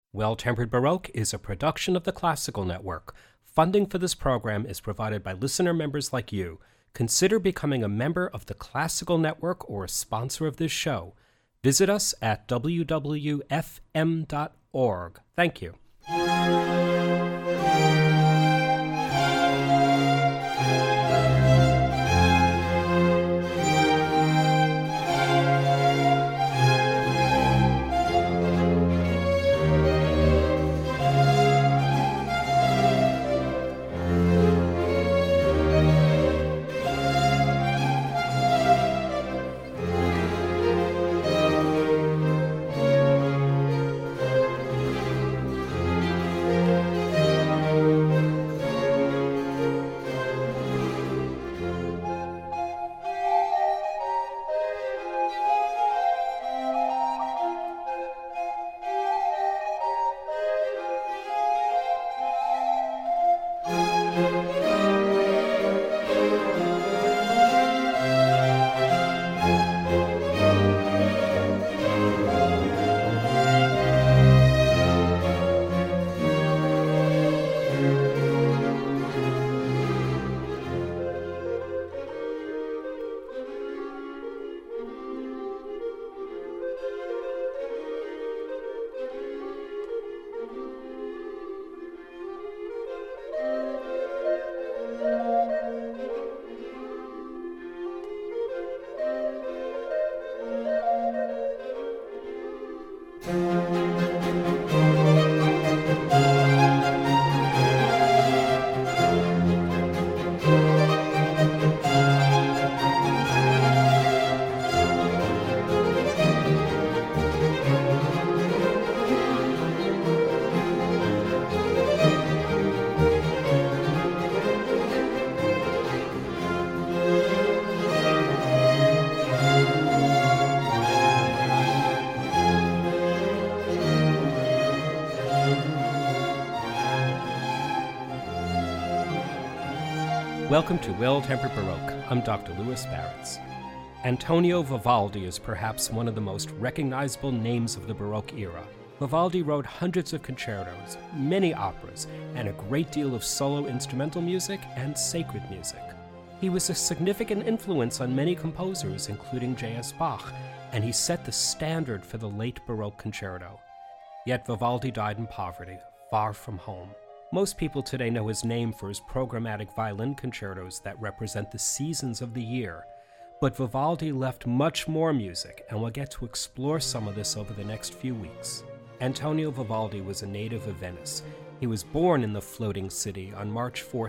Well-Tempered Baroque is a production of the Classical Network. Funding for this program is provided by listener members like you. Consider becoming a member of the Classical Network or a sponsor of this show. Visit us at www.fm.org. Thank you. Welcome to Well-Tempered Baroque. I'm Dr. Louis Baratz. Antonio Vivaldi is perhaps one of the most recognizable names of the Baroque era. Vivaldi wrote hundreds of concertos, many operas, and a great deal of solo instrumental music and sacred music. He was a significant influence on many composers, including J.S. Bach, and he set the standard for the late Baroque concerto. Yet Vivaldi died in poverty, far from home. Most people today know his name for his programmatic violin concertos that represent the seasons of the year. But Vivaldi left much more music, and we'll get to explore some of this over the next few weeks. Antonio Vivaldi was a native of Venice. He was born in the floating city on March 4,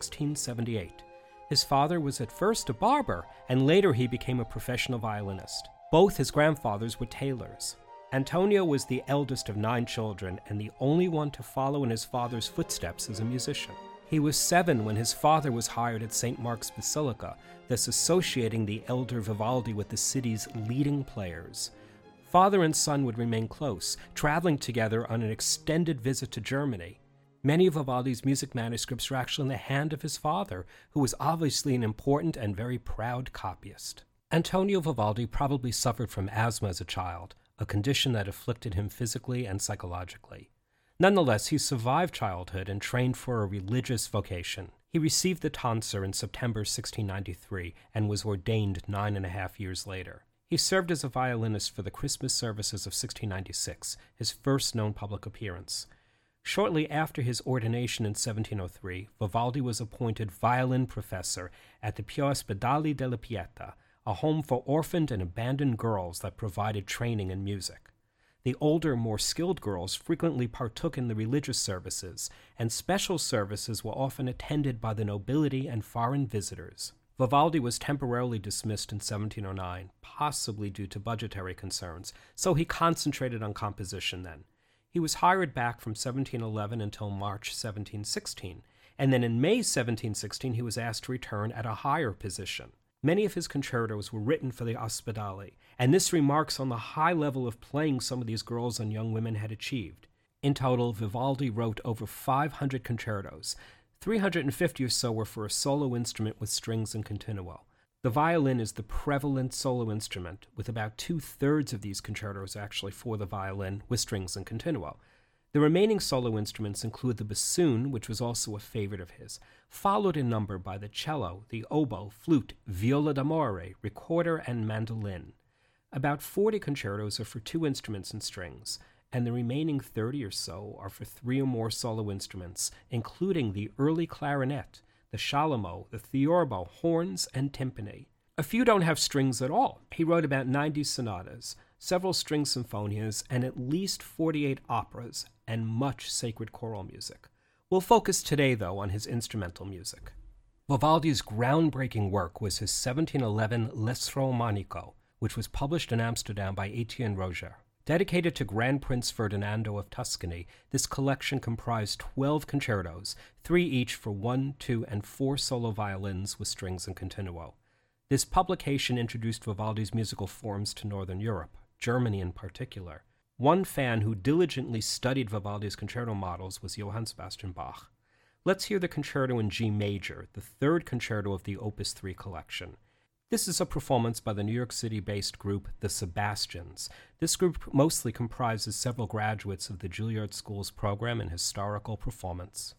1678. His father was at first a barber, and later he became a professional violinist. Both his grandfathers were tailors. Antonio was the eldest of 9 children and the only one to follow in his father's footsteps as a musician. He was 7 when his father was hired at St. Mark's Basilica, thus associating the elder Vivaldi with the city's leading players. Father and son would remain close, traveling together on an extended visit to Germany. Many of Vivaldi's music manuscripts are actually in the hand of his father, who was obviously an important and very proud copyist. Antonio Vivaldi probably suffered from asthma as a child, a condition that afflicted him physically and psychologically. Nonetheless, he survived childhood and trained for a religious vocation. He received the tonsure in September 1693 and was ordained 9.5 years later. He served as a violinist for the Christmas services of 1696, his first known public appearance. Shortly after his ordination in 1703, Vivaldi was appointed violin professor at the Piospedale della Pietà, a home for orphaned and abandoned girls that provided training in music. The older, more skilled girls frequently partook in the religious services, and special services were often attended by the nobility and foreign visitors. Vivaldi was temporarily dismissed in 1709, possibly due to budgetary concerns, so he concentrated on composition then. He was hired back from 1711 until March 1716, and then in May 1716 he was asked to return at a higher position. Many of his concertos were written for the Ospedale, and this remarks on the high level of playing some of these girls and young women had achieved. In total, Vivaldi wrote over 500 concertos. 350 or so were for a solo instrument with strings and continuo. The violin is the prevalent solo instrument, with about 2/3 of these concertos actually for the violin with strings and continuo. The remaining solo instruments include the bassoon, which was also a favorite of his, followed in number by the cello, the oboe, flute, viola d'amore, recorder, and mandolin. About 40 concertos are for 2 instruments and strings, and the remaining 30 or so are for 3 or more solo instruments, including the early clarinet, the scialamo, the theorbo, horns, and timpani. A few don't have strings at all. He wrote about 90 sonatas, several string symphonias, and at least 48 operas, and much sacred choral music. We'll focus today, though, on his instrumental music. Vivaldi's groundbreaking work was his 1711 L'Estro Manico, which was published in Amsterdam by Etienne Roger. Dedicated to Grand Prince Ferdinando of Tuscany, this collection comprised 12 concertos, 3 each for 1, 2, and 4 solo violins with strings and continuo. This publication introduced Vivaldi's musical forms to Northern Europe, Germany in particular. One fan who diligently studied Vivaldi's concerto models was Johann Sebastian Bach. Let's hear the concerto in G major, the 3rd concerto of the Opus 3 collection. This is a performance by the New York City-based group The Sebastians. This group mostly comprises several graduates of the Juilliard School's program in historical performance.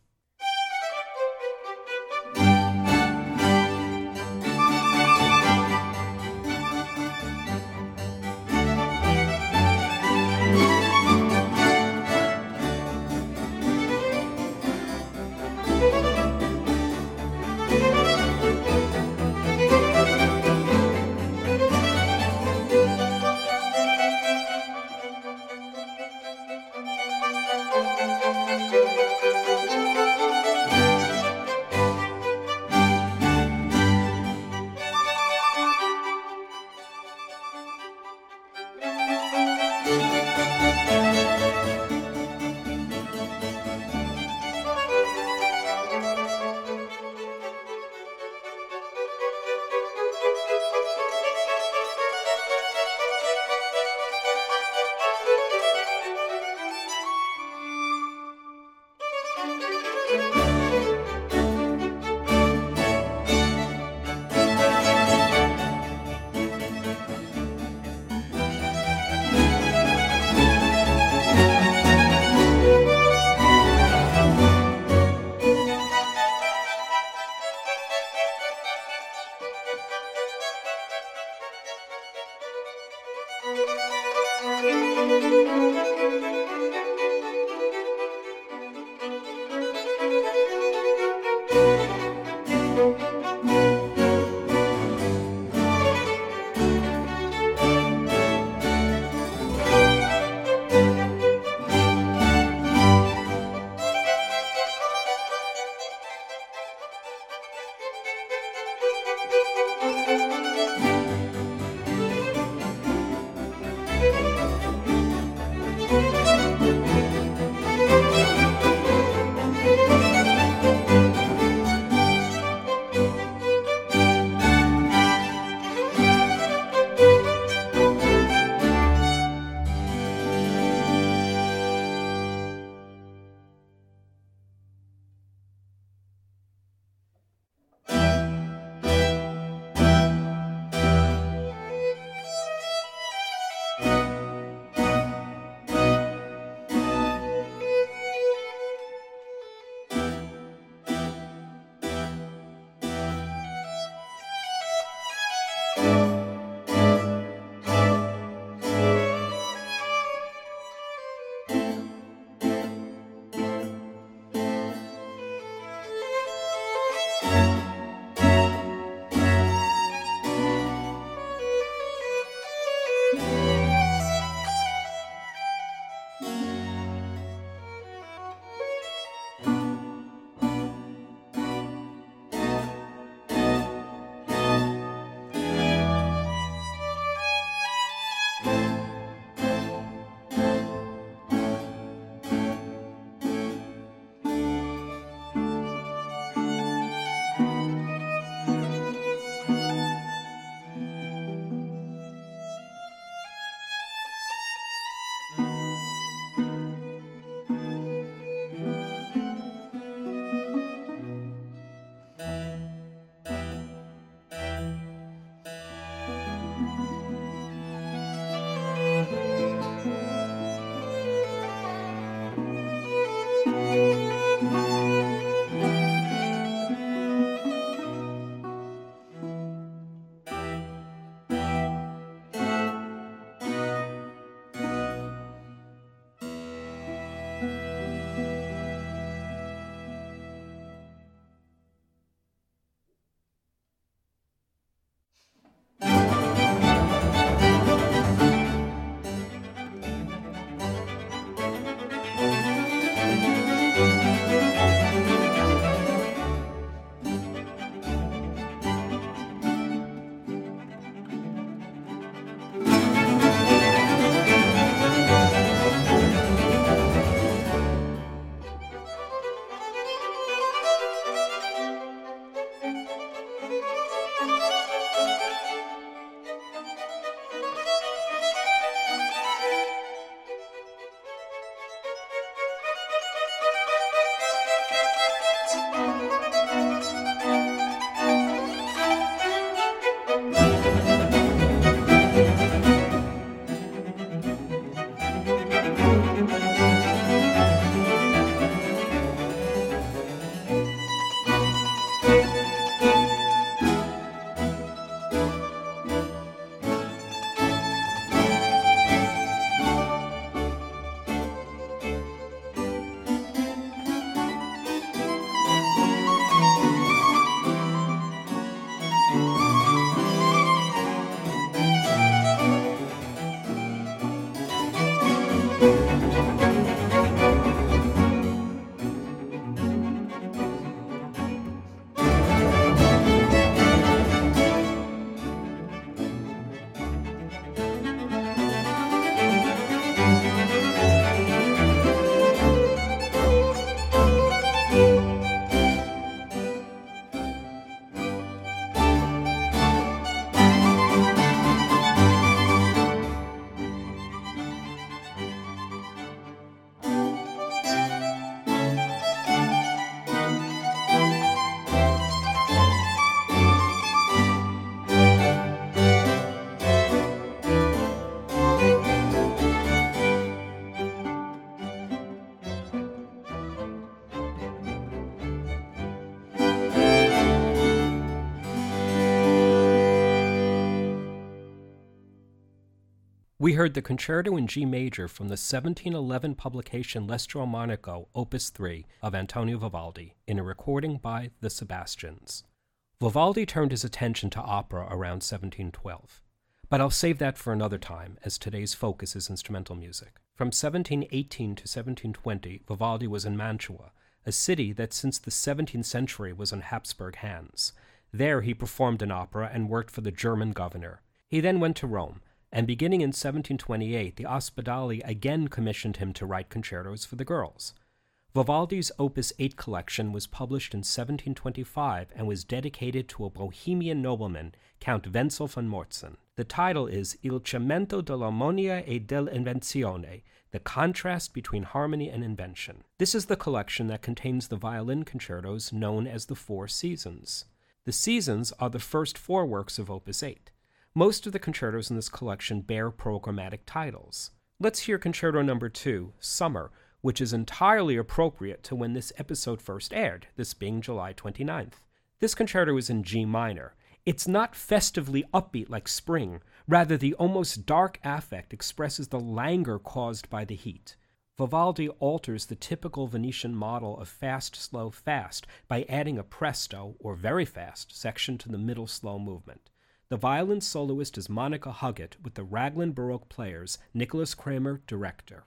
We heard the Concerto in G major from the 1711 publication L'Estro Monaco, Opus 3 of Antonio Vivaldi, in a recording by the Sebastians. Vivaldi turned his attention to opera around 1712. But I'll save that for another time, as today's focus is instrumental music. From 1718 to 1720, Vivaldi was in Mantua, a city that since the 17th century was in Habsburg hands. There he performed an opera and worked for the German governor. He then went to Rome, and beginning in 1728, the Ospedali again commissioned him to write concertos for the girls. Vivaldi's Opus 8 collection was published in 1725 and was dedicated to a Bohemian nobleman, Count Wenzel von Morzin. The title is Il cemento dell'armonia e dell'invenzione, the contrast between harmony and invention. This is the collection that contains the violin concertos known as the Four Seasons. The Seasons are the first four works of Opus 8. Most of the concertos in this collection bear programmatic titles. Let's hear Concerto No. 2, Summer, which is entirely appropriate to when this episode first aired, this being July 29th. This concerto is in G minor. It's not festively upbeat like spring. Rather, the almost dark affect expresses the languor caused by the heat. Vivaldi alters the typical Venetian model of fast, slow, fast by adding a presto, or very fast, section to the middle slow movement. The violin soloist is Monica Huggett, with the Raglan Baroque players, Nicholas Kramer, director.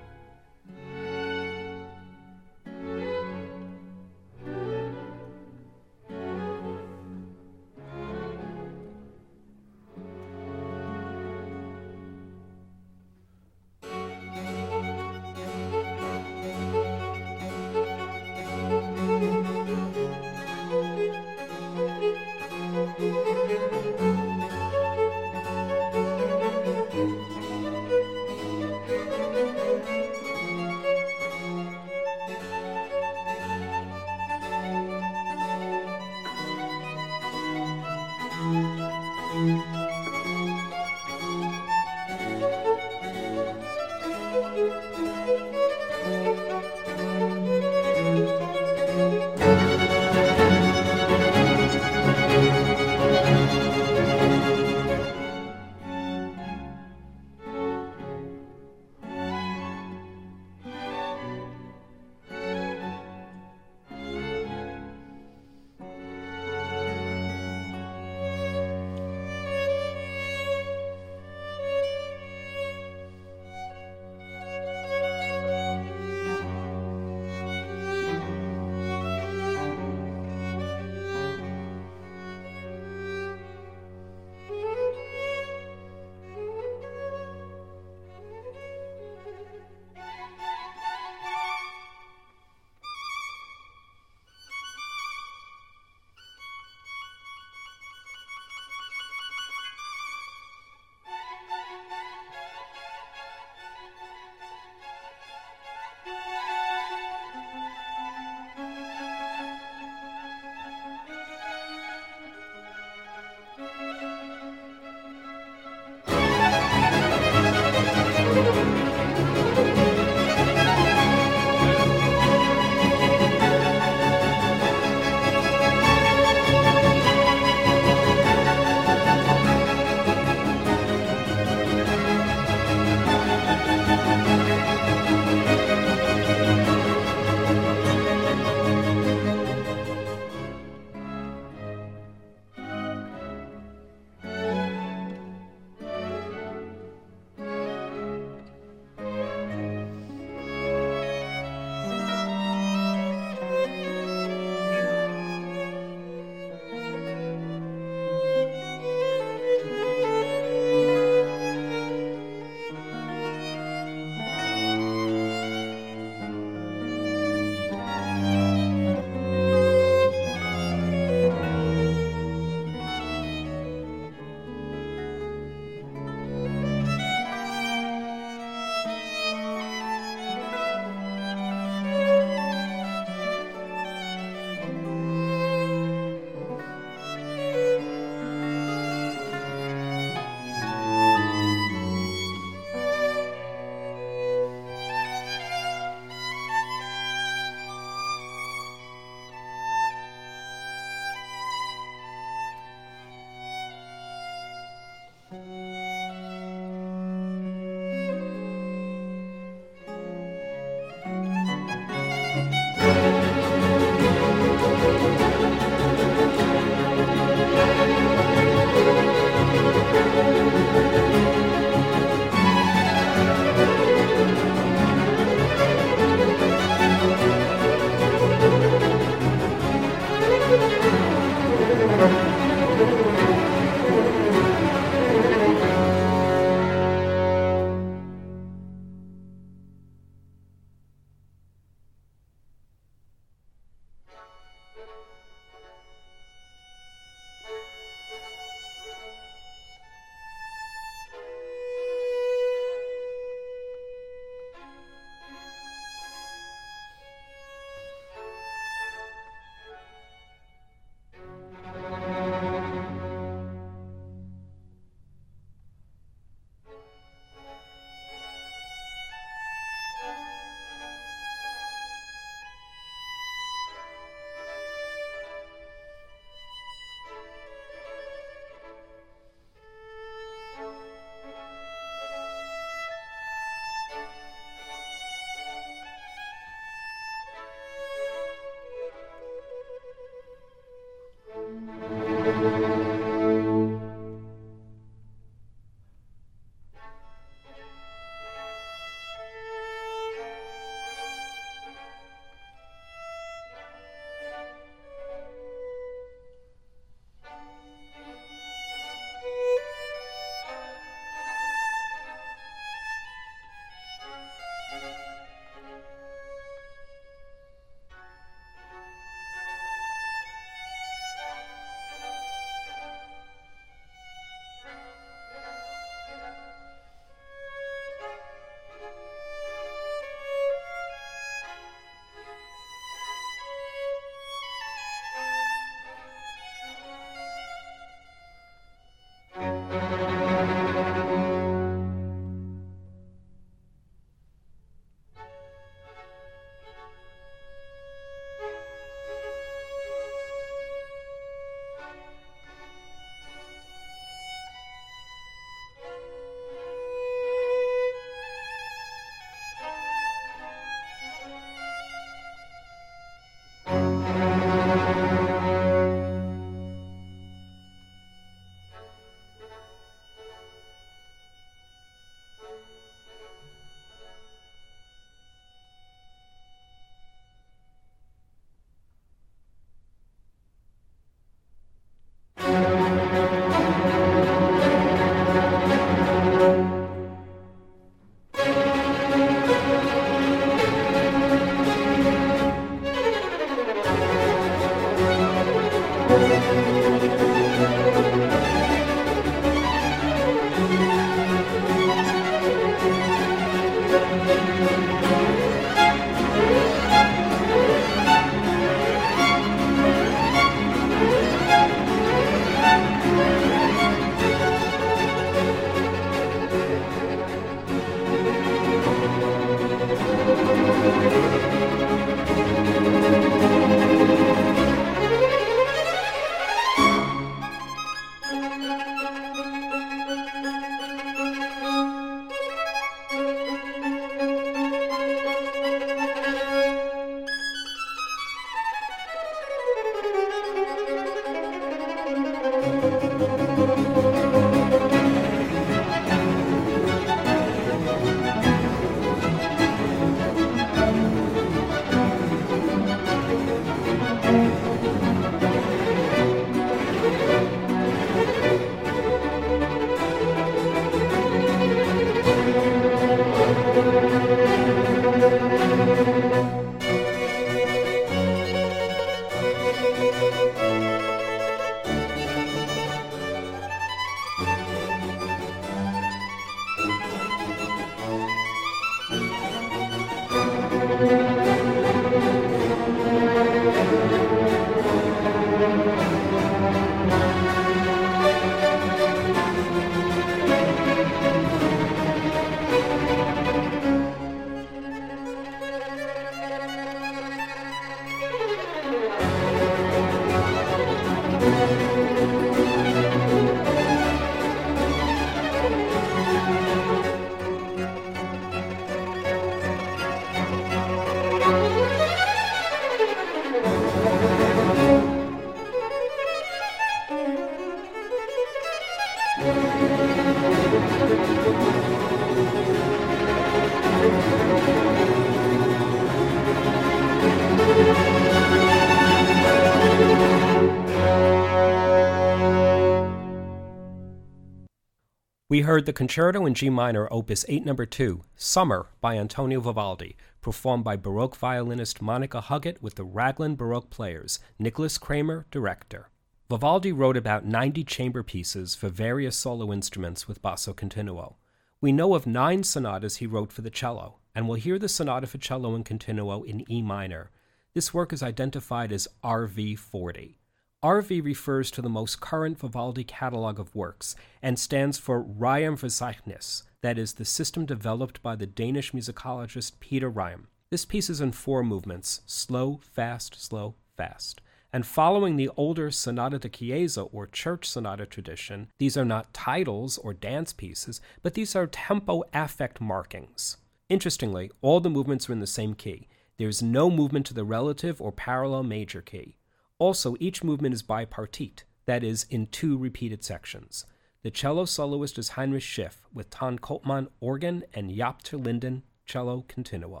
We heard the Concerto in G minor, Opus 8, No. 2, Summer by Antonio Vivaldi, performed by Baroque violinist Monica Huggett with the Raglan Baroque Players, Nicholas Kramer, director. Vivaldi wrote about 90 chamber pieces for various solo instruments with basso continuo. We know of 9 sonatas he wrote for the cello, and we'll hear the Sonata for Cello and Continuo in E minor. This work is identified as RV 40. RV refers to the most current Vivaldi catalog of works and stands for Reimverzeichnis, that is, the system developed by the Danish musicologist Peter Reim. This piece is in 4 movements, slow, fast, and following the older Sonata da Chiesa or church sonata tradition, these are not titles or dance pieces, but these are tempo affect markings. Interestingly, all the movements are in the same key. There is no movement to the relative or parallel major key. Also, each movement is bipartite, that is, in 2 repeated sections. The cello soloist is Heinrich Schiff, with Ton Koopman organ and Jaap ter Linden cello continuo.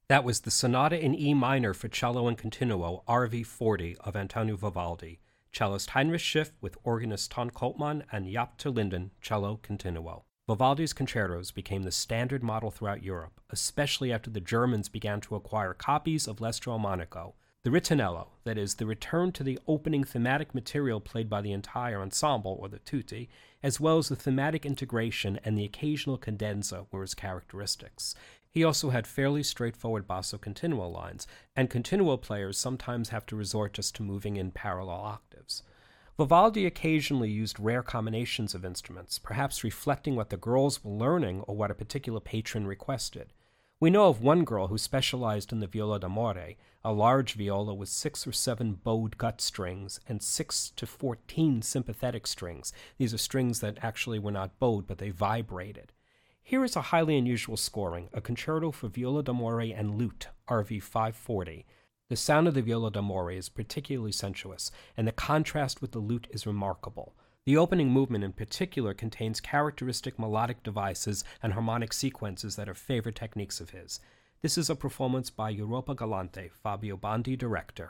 That was the Sonata in E minor for cello and continuo, RV 40 of Antonio Vivaldi, cellist Heinrich Schiff with organist Ton Koltmann and Jaap ter Linden, cello continuo. Vivaldi's concertos became the standard model throughout Europe, especially after the Germans began to acquire copies of L'Estro Monaco. The ritornello, that is, the return to the opening thematic material played by the entire ensemble, or the tutti, as well as the thematic integration and the occasional cadenza were his characteristics. He also had fairly straightforward basso continuo lines, and continuo players sometimes have to resort just to moving in parallel octaves. Vivaldi occasionally used rare combinations of instruments, perhaps reflecting what the girls were learning or what a particular patron requested. We know of one girl who specialized in the viola d'amore, a large viola with 6 or 7 bowed gut strings and 6 to 14 sympathetic strings. These are strings that actually were not bowed, but they vibrated. Here is a highly unusual scoring, a concerto for viola d'amore and lute, RV 540. The sound of the viola d'amore is particularly sensuous, and the contrast with the lute is remarkable. The opening movement in particular contains characteristic melodic devices and harmonic sequences that are favorite techniques of his. This is a performance by Europa Galante, Fabio Bondi, director.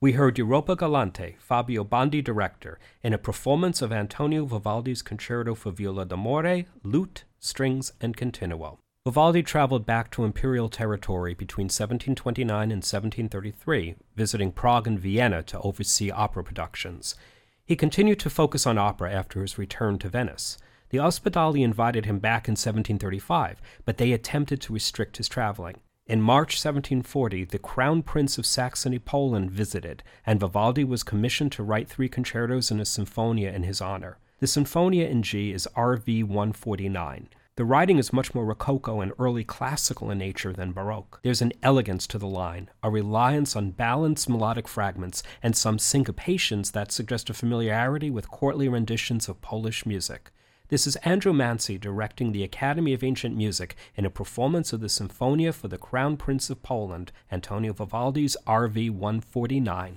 we heard Europa Galante, Fabio Bondi director, in a performance of Antonio Vivaldi's Concerto for Viola d'Amore, lute, strings, and continuo. Vivaldi traveled back to imperial territory between 1729 and 1733, visiting Prague and Vienna to oversee opera productions. He continued to focus on opera after his return to Venice. The Ospedali invited him back in 1735, but they attempted to restrict his traveling. In March 1740, the Crown Prince of Saxony-Poland visited, and Vivaldi was commissioned to write 3 concertos and a sinfonia in his honor. The Sinfonia in G is RV 149. The writing is much more Rococo and early classical in nature than Baroque. There's an elegance to the line, a reliance on balanced melodic fragments, and some syncopations that suggest a familiarity with courtly renditions of Polish music. This is Andrew Mancy directing the Academy of Ancient Music in a performance of the Sinfonia for the Crown Prince of Poland, Antonio Vivaldi's RV 149.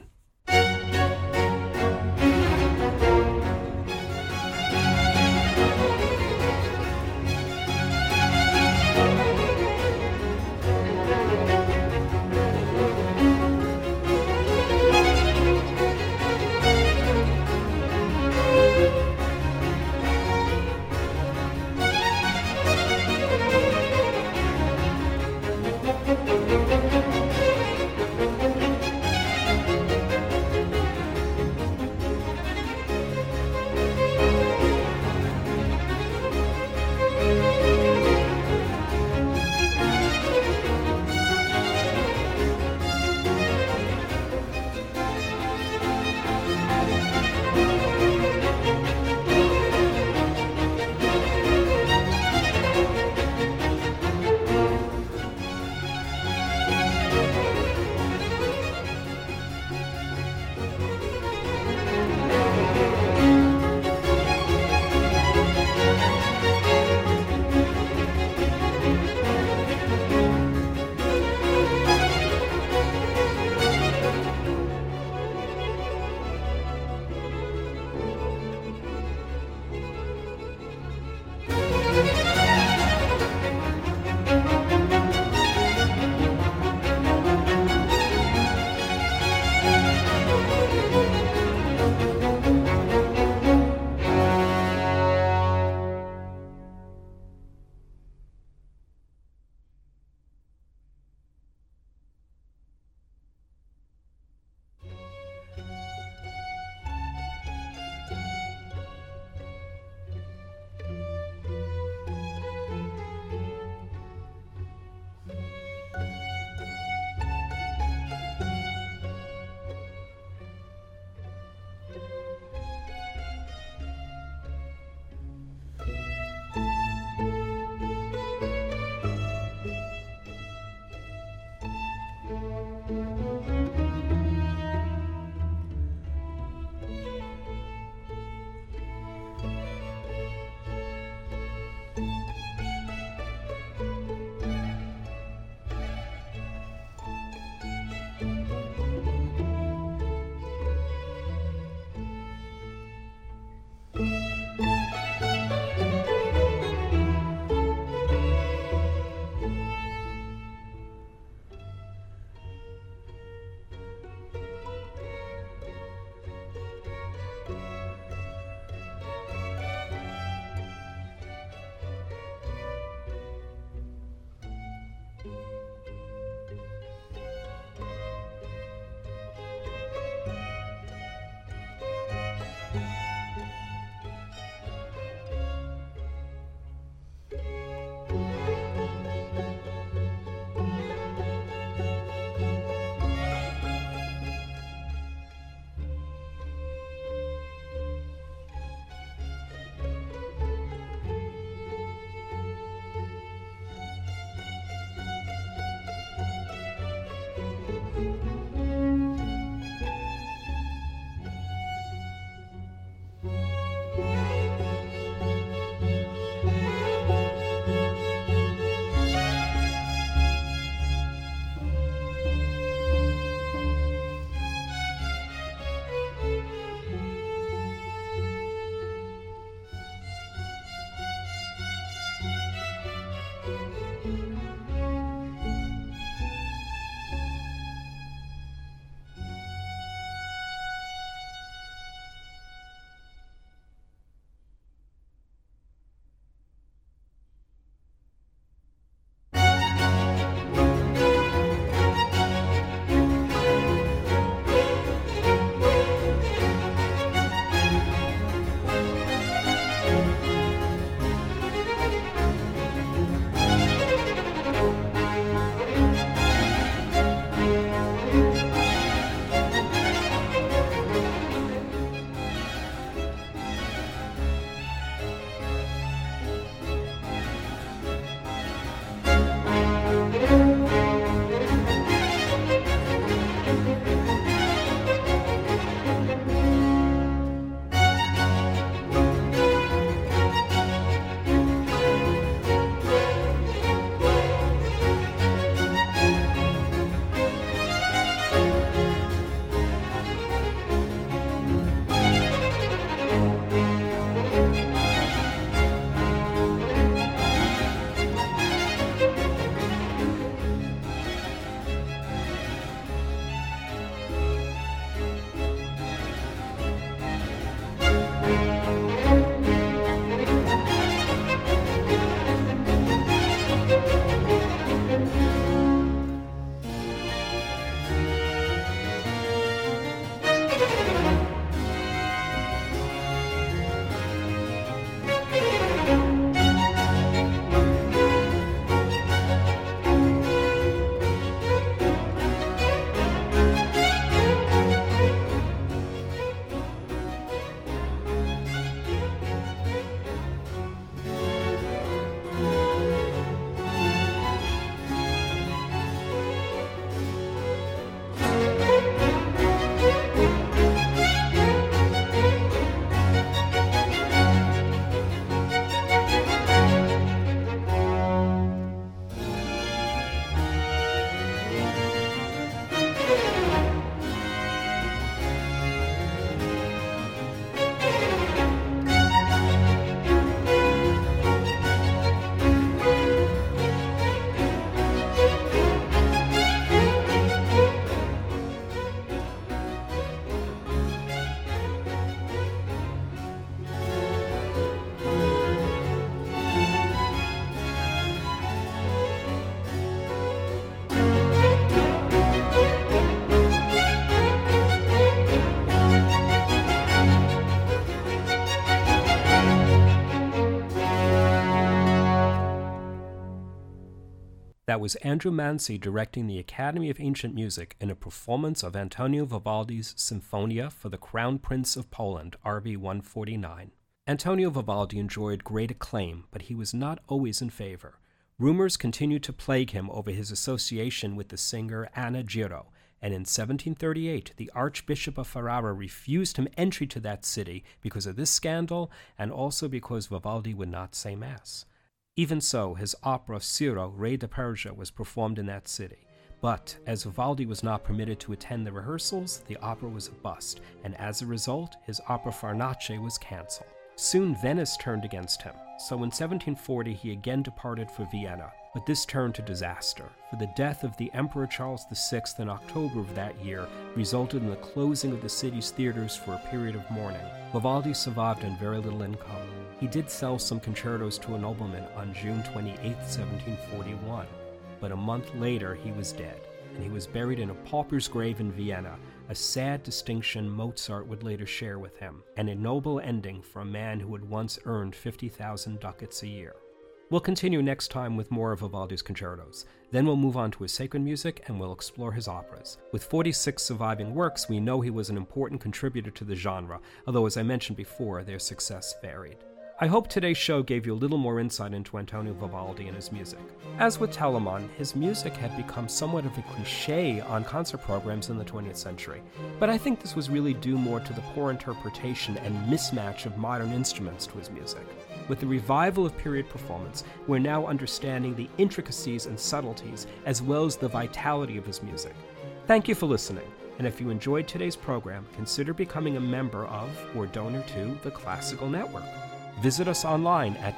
That was Andrew Mancy directing the Academy of Ancient Music in a performance of Antonio Vivaldi's Symphonia for the Crown Prince of Poland, RV 149. Antonio Vivaldi enjoyed great acclaim, but he was not always in favor. Rumors continued to plague him over his association with the singer Anna Giro, and in 1738 the Archbishop of Ferrara refused him entry to that city because of this scandal and also because Vivaldi would not say Mass. Even so, his opera Ciro, Re de Persia, was performed in that city. But, as Vivaldi was not permitted to attend the rehearsals, the opera was a bust, and as a result, his opera Farnace was cancelled. Soon Venice turned against him, so in 1740 he again departed for Vienna, but this turned to disaster, for the death of the Emperor Charles VI in October of that year resulted in the closing of the city's theaters for a period of mourning. Vivaldi survived on very little income. He did sell some concertos to a nobleman on June 28, 1741, but a month later he was dead, and he was buried in a pauper's grave in Vienna, a sad distinction Mozart would later share with him, and a noble ending for a man who had once earned 50,000 ducats a year. We'll continue next time with more of Vivaldi's concertos. Then we'll move on to his sacred music and we'll explore his operas. With 46 surviving works, we know he was an important contributor to the genre, although as I mentioned before, their success varied. I hope today's show gave you a little more insight into Antonio Vivaldi and his music. As with Telemann, his music had become somewhat of a cliché on concert programs in the 20th century, but I think this was really due more to the poor interpretation and mismatch of modern instruments to his music. With the revival of period performance, we're now understanding the intricacies and subtleties as well as the vitality of his music. Thank you for listening, and if you enjoyed today's program, consider becoming a member of or donor to the Classical Network. Visit us online at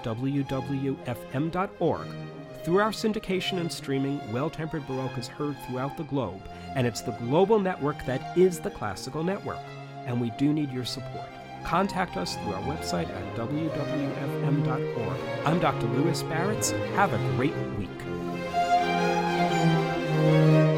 www.fm.org. Through our syndication and streaming, Well-Tempered Baroque is heard throughout the globe, and it's the global network that is the Classical Network, and we do need your support. Contact us through our website at www.fm.org. I'm Dr. Louis Baratz. Have a great week.